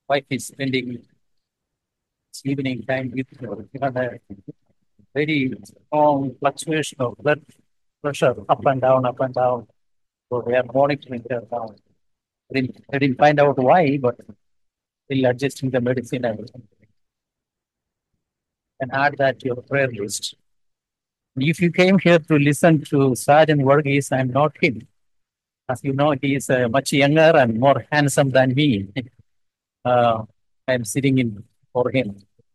wife is spending evening time with her. We had a very strong fluctuation of blood pressure up and down, up and down. So we are monitoring her now. I didn't find out why, but still adjusting the medicine and add that to your prayer list. If you came here to listen to Sergeant Varghese, I'm not him. As you know, he is much younger and more handsome than me. Uh, I'm sitting in for him.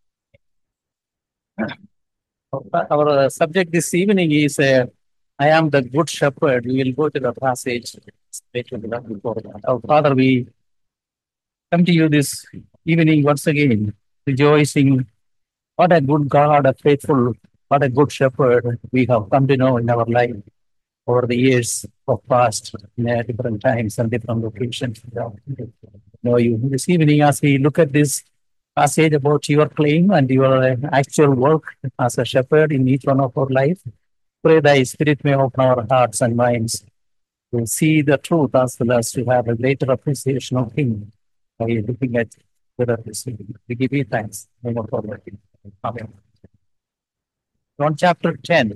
Our subject this evening is I am the good shepherd. We will go to the passage before that. Our Father, we come to you this evening once again, rejoicing. What a good God, a faithful, what a good shepherd we have come to know in our life over the years of past in different times and different locations. Know you this evening as we look at this passage about your claim and your actual work as a shepherd in each one of our life. Pray thy spirit may open our hearts and minds to see the truth as well as to have a greater appreciation of him by looking at the this evening. We give you thanks. Name of our Lord. Amen. John chapter 10.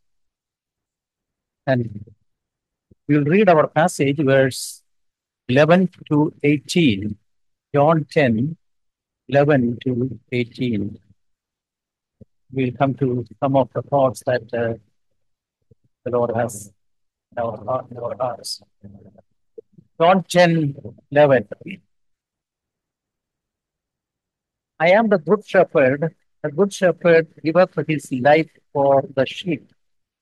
And we'll read our passage, verse 11 to 18. John 10, 11 to 18. We'll come to some of the thoughts that the Lord has in our hearts. John 10, 11. I am the good shepherd. The good shepherd giveth his life for the sheep.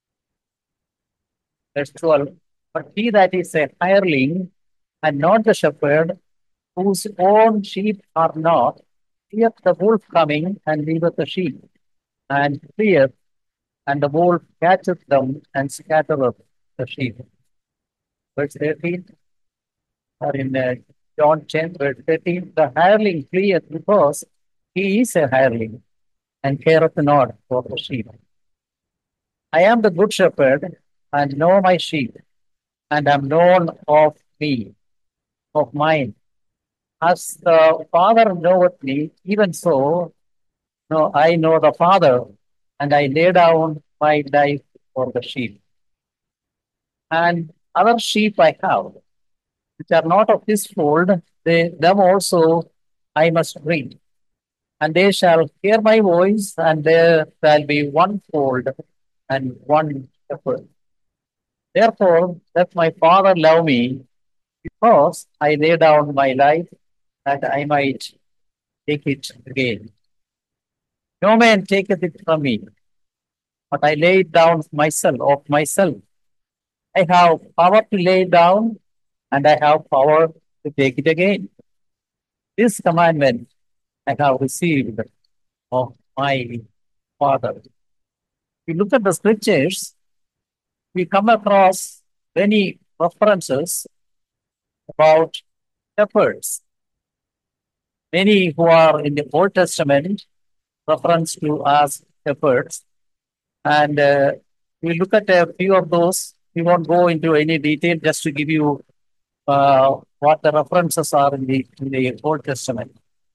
Verse 12. But he that is a hireling and not the shepherd, whose own sheep are not, seeth the wolf coming and leaveth the sheep, and fleeth, and the wolf catcheth them and scattereth the sheep. Verse 13, or in John 10, verse 13, the hireling fleeth because he is a hireling and careth not for the sheep. I am the good shepherd and know my sheep, and am known of me, of mine. As the Father knoweth me, even so I know the Father, and I lay down my life for the sheep. And other sheep I have, which are not of this fold, them also I must bring. And they shall hear my voice, and there shall be one fold and one shepherd. Therefore, doth my Father love me, because I lay down my life that I might take it again. No man taketh it from me, but I lay it down myself of myself. I have power to lay it down, and I have power to take it again. This commandment I have received of my Father. If you look at the scriptures, we come across many references about shepherds. Many who are in the Old Testament reference to as shepherds. And we look at a few of those. We won't go into any detail just to give you what the references are in the Old Testament.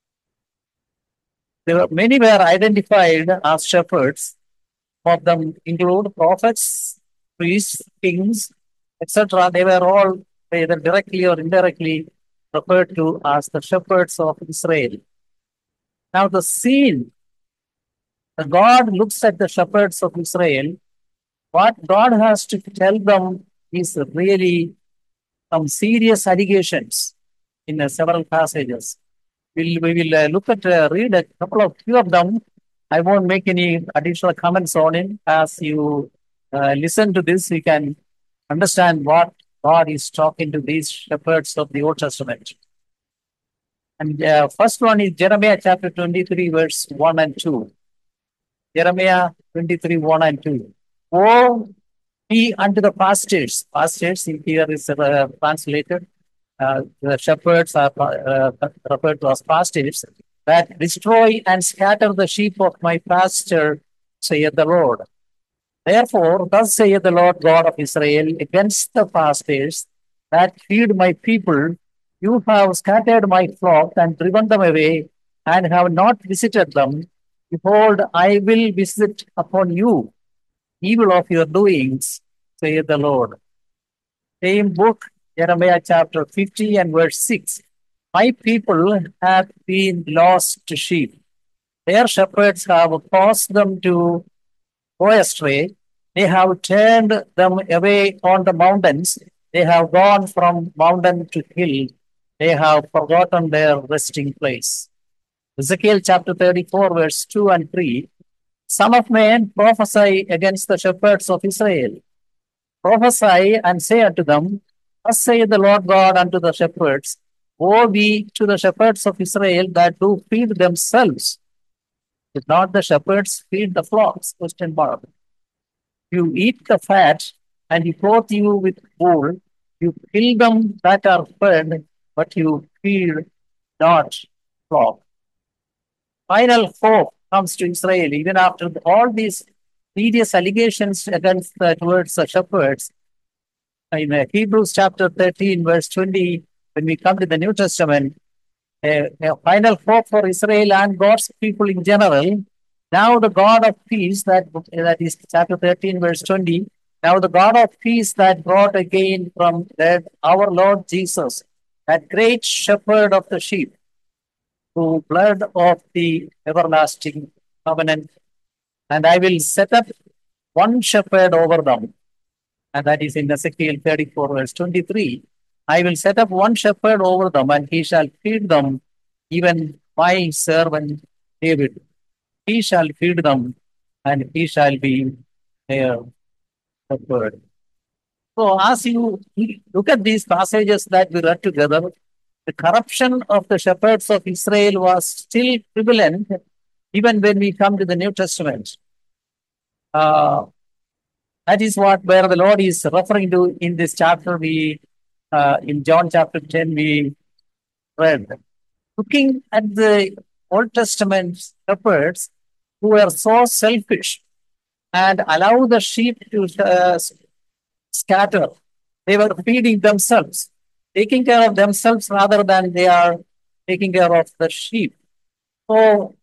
Many were identified as shepherds. Some of them include prophets, priests, kings, etc. They were all either directly or indirectly referred to as the shepherds of Israel. Now the scene, God looks at the shepherds of Israel. What God has to tell them is really some serious allegations in several passages. We will look at, read a few of them. I won't make any additional comments on it. As you listen to this, you can understand what God is talking to these shepherds of the Old Testament. And first one is Jeremiah chapter 23, verse 1 and 2. Jeremiah 23, 1 and 2. Woe be unto the pastors. Pastors in here is translated. The shepherds are referred to as pastors that destroy and scatter the sheep of my pasture, saith the Lord. Therefore, thus saith the Lord God of Israel against the pastors that feed my people, You have scattered my flock and driven them away, and have not visited them. Behold, I will visit upon you evil of your doings, saith the Lord. Same book, Jeremiah chapter 50 and verse 6. My people have been lost sheep. Their shepherds have caused them to go astray. They have turned them away on the mountains. They have gone from mountain to hill. They have forgotten their resting place. Ezekiel chapter 34, verse 2 and 3. Son of man, prophesy against the shepherds of Israel. Prophesy and say unto them, Thus saith the Lord God unto the shepherds, Woe be to the shepherds of Israel that do feed themselves. Did not the shepherds feed the flocks? Question mark. You eat the fat, and you clothe you with wool. You kill them that are fed, but you feed not flock. Final hope comes to Israel, even after all these serious allegations against towards the shepherds. In Hebrews chapter 13, verse 20, when we come to the New Testament, a final hope for Israel and God's people in general. Now the God of peace, that is chapter 13, verse 20, now the God of peace that brought again from dead our Lord Jesus, that great shepherd of the sheep, through blood of the everlasting covenant, and I will set up one shepherd over them, and that is in Ezekiel 34, verse 23. I will set up one shepherd over them, and he shall feed them, even my servant David. He shall feed them, and he shall be their shepherd. So, as you look at these passages that we read together, the corruption of the shepherds of Israel was still prevalent even when we come to the New Testament. That is where the Lord is referring to in this chapter. In John chapter 10, we read. Looking at the Old Testament shepherds who were so selfish and allow the sheep to scatter, they were feeding themselves, taking care of themselves rather than they are taking care of the sheep. So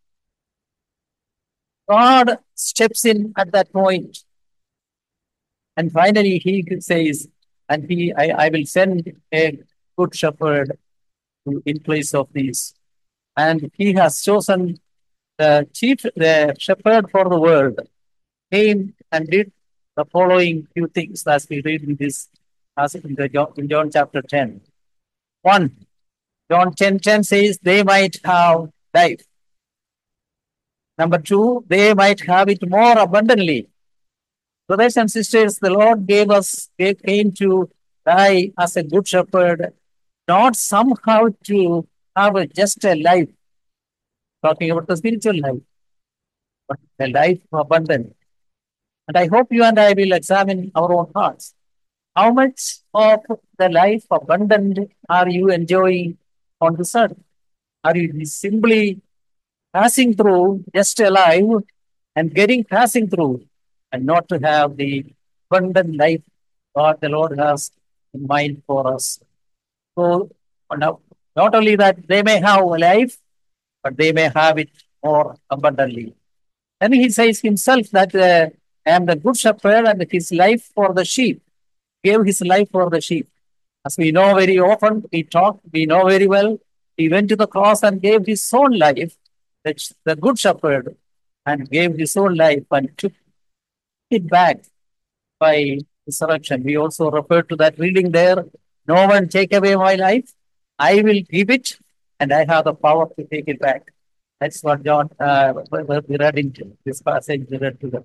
God steps in at that point. And finally, he says, I will send a good shepherd in place of these. And he has chosen the shepherd for the world, came and did the following few things as we read in this passage in John chapter 10. 1, John 10:10 says, they might have life. Number 2, they might have it more abundantly. Brothers and sisters, the Lord came to die as a good shepherd, not somehow to have just a life, talking about the spiritual life, but a life abundant. And I hope you and I will examine our own hearts. How much of the life abundant are you enjoying on this earth? Are you simply passing through, just alive, and passing through, and not to have the abundant life God the Lord has in mind for us? So, not only that they may have life, but they may have it more abundantly. Then he says himself that I am the good shepherd, and his life for the sheep, gave his life for the sheep. As we know very often, we know very well, he went to the cross and gave his own life, the good shepherd, and gave his own life and took it back by resurrection. We also refer to that reading there. No one take away my life. I will give it, and I have the power to take it back. That's what John we read into this passage. We read together.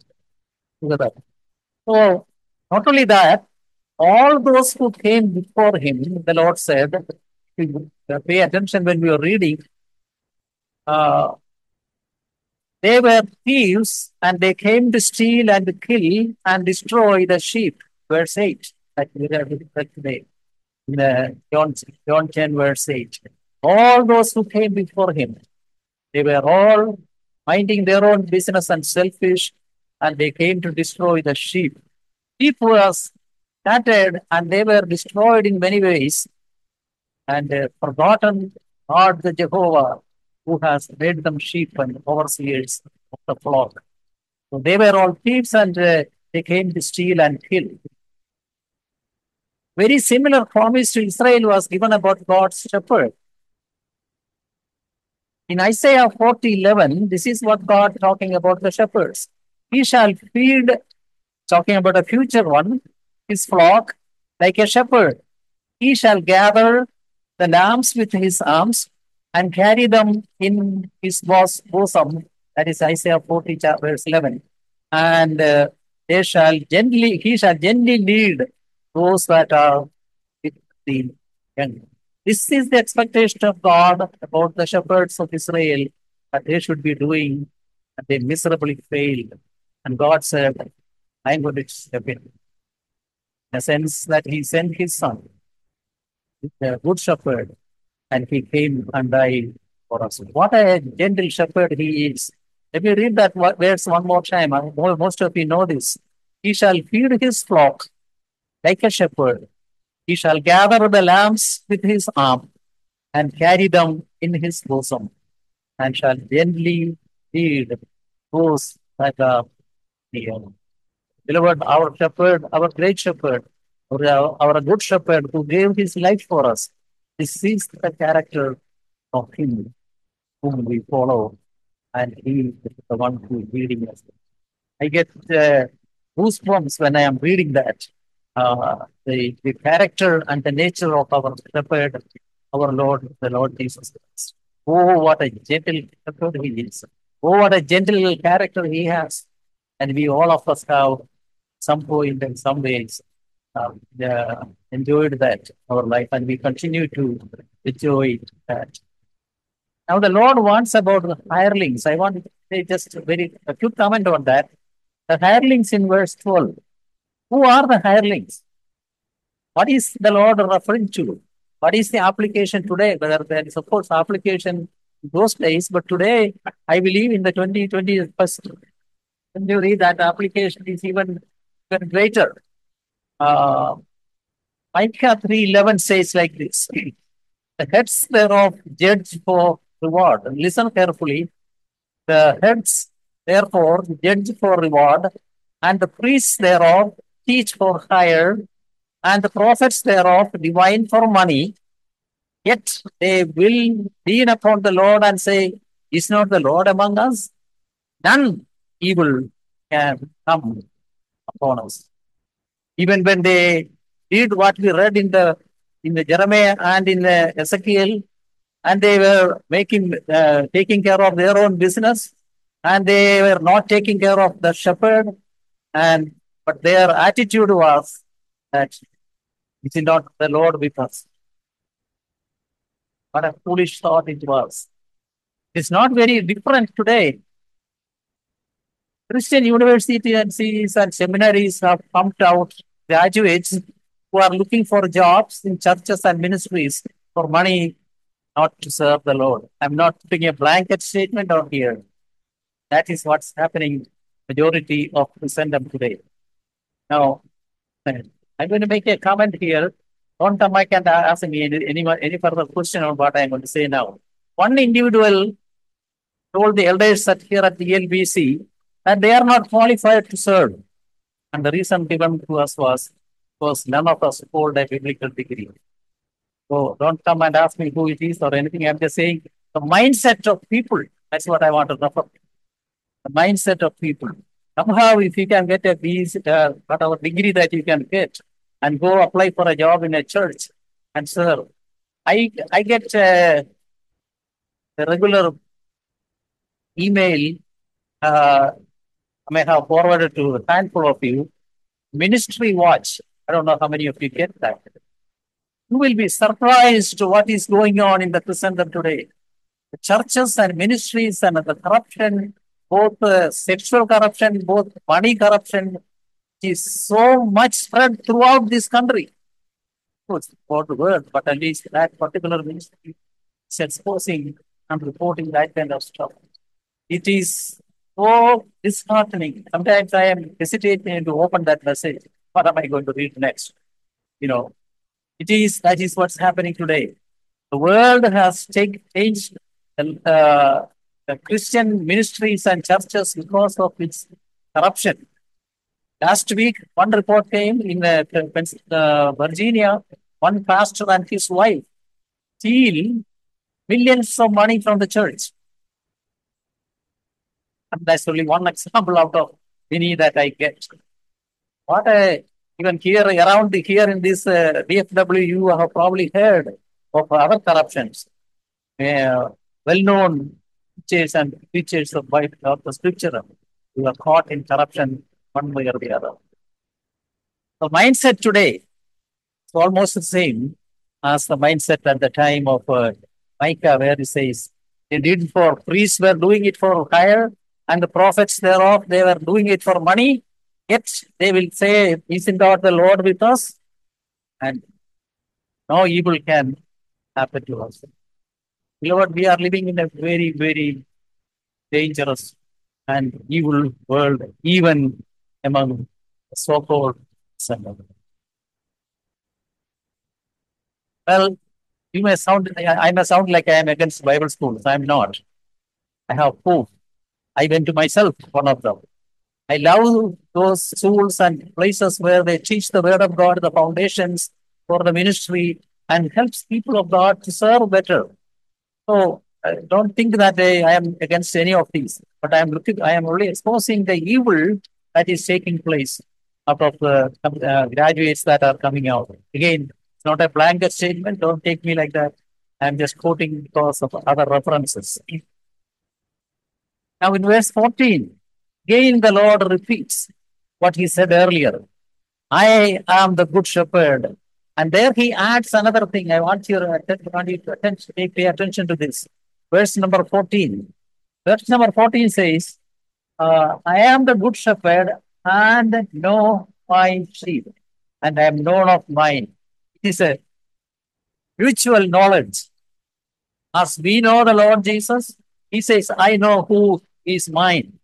So, not only that, all those who came before him, the Lord said, pay attention when we are reading, they were thieves, and they came to steal and kill and destroy the sheep. Verse 8, that we read today, in John 10, verse 8. All those who came before him, they were all minding their own business and selfish, and they came to destroy the sheep. Sheep was scattered, and they were destroyed in many ways. and forgotten God the Jehovah, who has made them sheep and overseers of the flock. So they were all thieves and they came to steal and kill. Very similar promise to Israel was given about God's shepherd. In Isaiah 40:11, this is what God talking about the shepherds. He shall feed, talking about a future one, his flock like a shepherd. He shall gather the lambs with his arms and carry them in his bosom. That is Isaiah 40, verse 11. And he shall gently lead those that are with the young. This is the expectation of God about the shepherds of Israel that they should be doing, and they miserably failed. And God said, I'm going to step in the sense that He sent His Son, the Good Shepherd, and He came and died for us. What a gentle shepherd He is. Let me read that verse one more time. Most of you know this. He shall feed His flock like a shepherd. He shall gather the lambs with His arm and carry them in His bosom, and shall gently lead those that are near. Beloved, our shepherd, our great shepherd, our good shepherd who gave his life for us, this is the character of him whom we follow, and he is the one who is leading us. I get goosebumps when I am reading that. The character and the nature of our shepherd, our Lord, the Lord Jesus Christ. Oh, what a gentle shepherd he is. Oh, what a gentle character he has. And we all of us have some point in some ways enjoyed that our life, and we continue to enjoy that. Now the Lord wants about the hirelings. I want to say just a quick comment on that. The hirelings in verse 12. Who are the hirelings? What is the Lord referring to? What is the application today? Whether there is, of course, application in those days, but today, I believe in the 2021st century, that application is even greater. Micah 3:11 says like this: the heads thereof judge for reward. Listen carefully. The heads therefore judge for reward, and the priests thereof teach for hire, and the prophets thereof divine for money. Yet they will lean upon the Lord and say, is not the Lord among us? None evil can come upon us. Even when they did what we read in the Jeremiah and in the Ezekiel, and they were taking care of their own business, and they were not taking care of the shepherd, but their attitude was that it is not the Lord with us. What a foolish thought it was. It's not very different today. Christian universities and seminaries have pumped out graduates who are looking for jobs in churches and ministries for money, not to serve the Lord. I'm not putting a blanket statement out here. That is what's happening majority of Christendom today. Now, I'm going to make a comment here. Don't come back and ask me any further question on what I'm going to say now. One individual told the elders here at the ELBC that they are not qualified to serve. And the reason given to us was none of us hold a biblical degree. So don't come and ask me who it is or anything. I'm just saying the mindset of people. That's what I want to refer. The mindset of people. Somehow, if you can get whatever degree that you can get, and go apply for a job in a church and serve. I get a regular email. I may have forwarded to a handful of you. Ministry Watch. I don't know how many of you get that. You will be surprised to what is going on in the Christendom today. The churches and ministries and the corruption, both sexual corruption, both money corruption, is so much spread throughout this country. It's for the world, but at least that particular ministry is exposing and reporting that kind of stuff. It is so disheartening. Sometimes I am hesitating to open that message. What am I going to read next? That is what's happening today. The world has changed the Christian ministries and churches because of its corruption. Last week, one report came in Virginia, one pastor and his wife steal millions of money from the church. And that's only one example out of many that I get. What even here around here in this DFW, you have probably heard of other corruptions. Well-known teachers and preachers of the scripture who are caught in corruption one way or the other. The mindset today is almost the same as the mindset at the time of Micah, where he says, they did for priests were doing it for hire, and the prophets thereof, they were doing it for money. Yet they will say, isn't God the Lord with us? And no evil can happen to us. Beloved, we are living in a very, very dangerous and evil world, even among the so-called sinners. Well, I may sound like I am against Bible schools. I am not. I have proof. I went to myself, one of them. I love those schools and places where they teach the word of God, the foundations for the ministry, and helps people of God to serve better. So don't think that I am against any of these, but I am only exposing the evil that is taking place out of the graduates that are coming out. Again, it's not a blanket statement. Don't take me like that. I'm just quoting because of other references. Now in verse 14, again the Lord repeats what he said earlier. I am the good shepherd. And there he adds another thing. I want you to pay attention to this. Verse number 14. Verse number 14 says, I am the good shepherd and know my sheep, and I am known of mine. It is a mutual knowledge. As we know the Lord Jesus, he says, I know who is mine.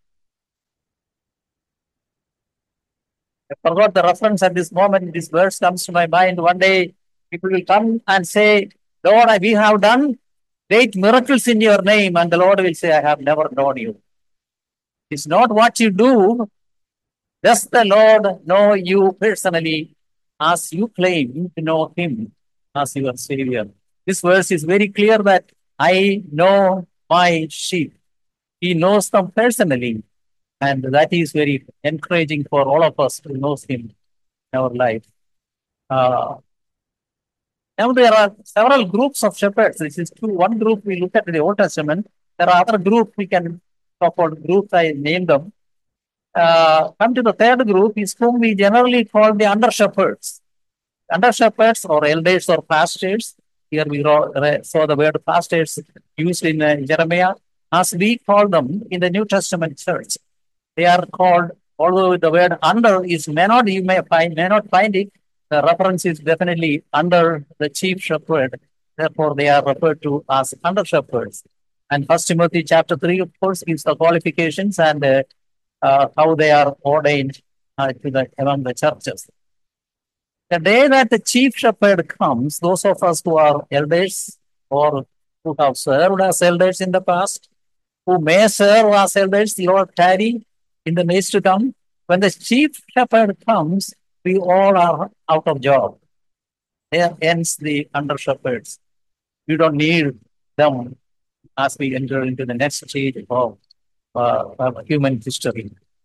I forgot the reference at this moment. This verse comes to my mind. One day, people will come and say, Lord, we have done great miracles in your name. And the Lord will say, I have never known you. It's not what you do. Does the Lord know you personally as you claim to know him as your Savior? This verse is very clear that I know my sheep. He knows them personally. And that is very encouraging for all of us who knows him in our life. Now there are several groups of shepherds. This is one group we look at in the Old Testament. There are other groups we can talk about groups. I named them. Come to the third group is whom we generally call the under shepherds. Under shepherds or elders or pastors. Here we saw the word pastors used in Jeremiah, as we call them in the New Testament church. They are called, although the word under is may not find it, the reference is definitely under the chief shepherd. Therefore, they are referred to as under shepherds. And 1 Timothy chapter 3, of course, gives the qualifications and how they are ordained among the churches. The day that the chief shepherd comes, those of us who are elders or who have served as elders in the past, who may serve as elders, Lord tarry in the days to come, when the chief shepherd comes, we all are out of job. There ends the under shepherds. We don't need them as we enter into the next stage of human history.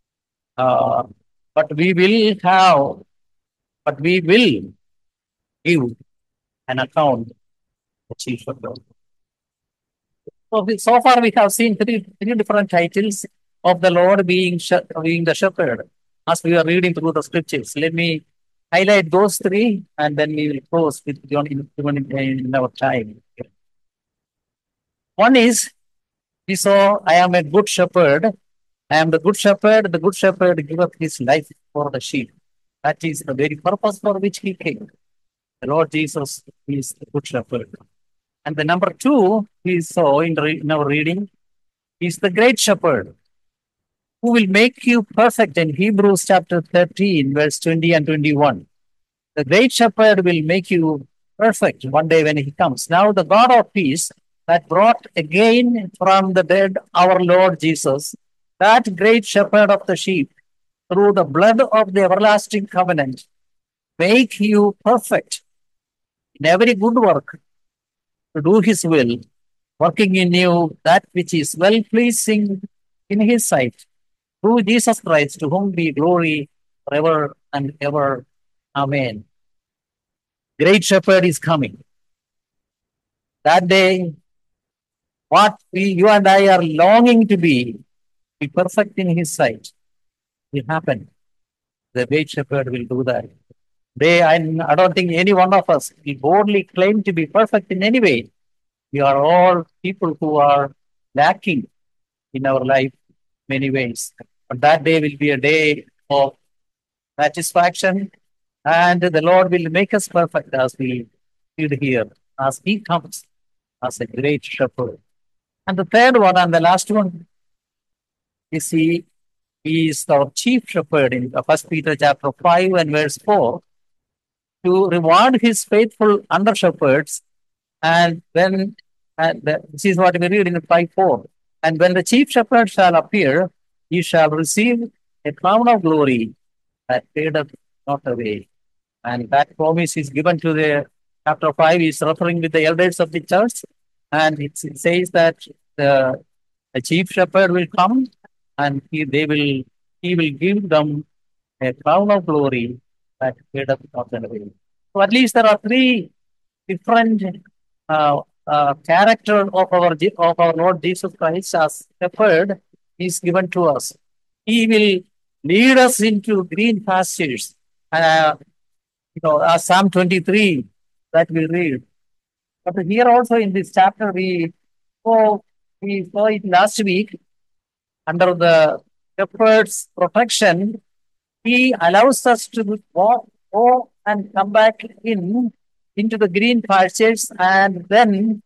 But we will give an account to the chief shepherd. So far we have seen three different titles of the Lord being the shepherd as we are reading through the scriptures. Let me highlight those three and then we will close with in our time. One is, we saw, I am a good shepherd. I am the good shepherd giveth his life for the sheep. That is the very purpose for which he came. The Lord Jesus is the good shepherd. And the number two we saw in our reading is the great shepherd, who will make you perfect in Hebrews chapter 13, verse 20 and 21. The great shepherd will make you perfect one day when he comes. Now, the God of peace that brought again from the dead our Lord Jesus, that great shepherd of the sheep, through the blood of the everlasting covenant, make you perfect in every good work to do his will, working in you that which is well pleasing in his sight, through Jesus Christ, to whom be glory forever and ever. Amen. Great shepherd is coming. That day, what you and I are longing to be perfect in his sight, will happen. The great shepherd will do that. I don't think any one of us will boldly claim to be perfect in any way. We are all people who are lacking in our life many ways. But that day will be a day of satisfaction, and the Lord will make us perfect as we read here, as He comes as a great shepherd. And the third one and the last one is He is our chief shepherd in 1 Peter chapter 5 and verse 4 to reward His faithful under shepherds. And this is what we read in 5:4. And when the chief shepherd shall appear, he shall receive a crown of glory that fadeth not away. And that promise is given to the chapter 5 is referring to the elders of the church. And it says that the, the chief shepherd will come and he will give them a crown of glory that fadeth not away. So at least there are three different character of our Lord Jesus Christ as shepherd is given to us. He will lead us into green pastures. Psalm 23 that we read. But here also in this chapter we saw it last week under the shepherd's protection. He allows us to go and come back into the green pastures and then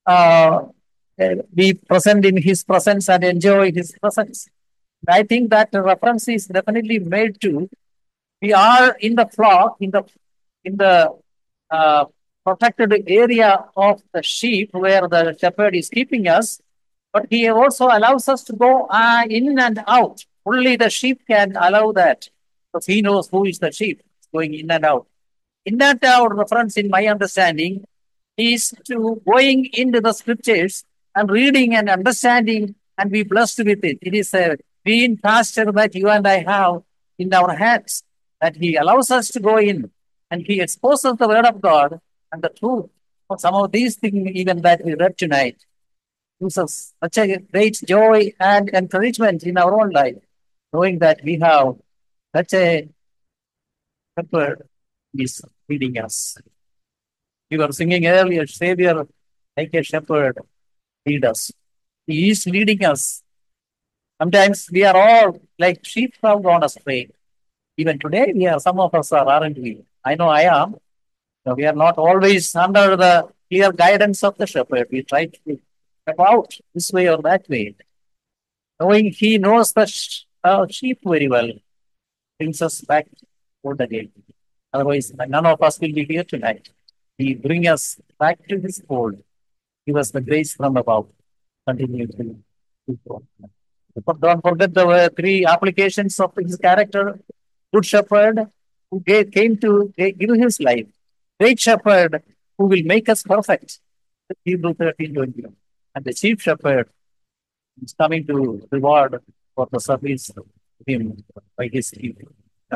be present in his presence and enjoy his presence. I think that reference is definitely made to we are in the flock in the protected area of the sheep where the shepherd is keeping us, but he also allows us to go in and out. Only the sheep can allow that because he knows who is the sheep going in and out. In that reference, in my understanding, is to going into the scriptures and reading and understanding and be blessed with it. It is a green pasture that you and I have in our hands that He allows us to go in and He exposes the Word of God and the truth of some of these things, even that we read tonight. Gives us such a great joy and encouragement in our own life, knowing that we have such a shepherd is leading us. We were singing earlier, Savior, like a shepherd, lead us. He is leading us. Sometimes we are all like sheep have gone astray. Even today, some of us aren't we? I know I am. We are not always under the clear guidance of the shepherd. We try to step out this way or that way. Knowing he knows the sheep very well, brings us back to the gate. Otherwise, none of us will be here tonight. He bring us back to his fold. Give us the grace from above. Continue to go. But don't forget the three applications of his character. Good shepherd who came to give his life. Great shepherd who will make us perfect. Hebrew 13:20. And the chief shepherd is coming to reward for the service of him by his people.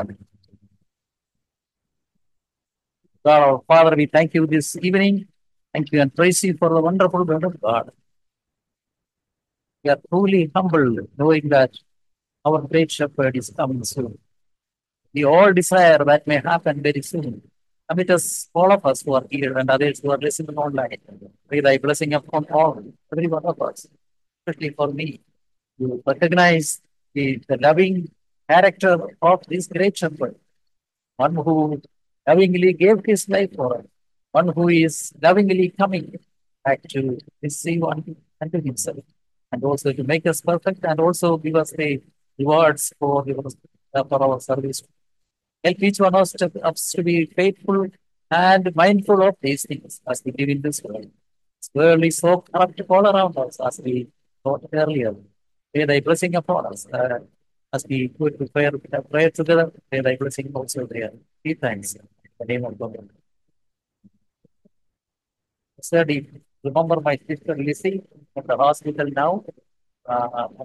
God, our Father, we thank you this evening. Thank you and praise you for the wonderful word of God. We are truly humbled knowing that our great shepherd is coming soon. We all desire that may happen very soon. Amid us, all of us who are here and others who are listening online, pray thy blessing upon all, every one of us, especially for me, to recognize the loving character of this great shepherd, one who lovingly gave his life for us, one who is lovingly coming back to receive unto himself, and also to make us perfect, and also give us the rewards for our service. Help each one of us to be faithful and mindful of these things as we live in this world. This world is so corrupt all around us, as we thought earlier. May thy blessing upon us. As we put to prayer together, may thy blessing also there. Give thanks in the name of God. Sir, remember my sister Lizzie at the hospital now.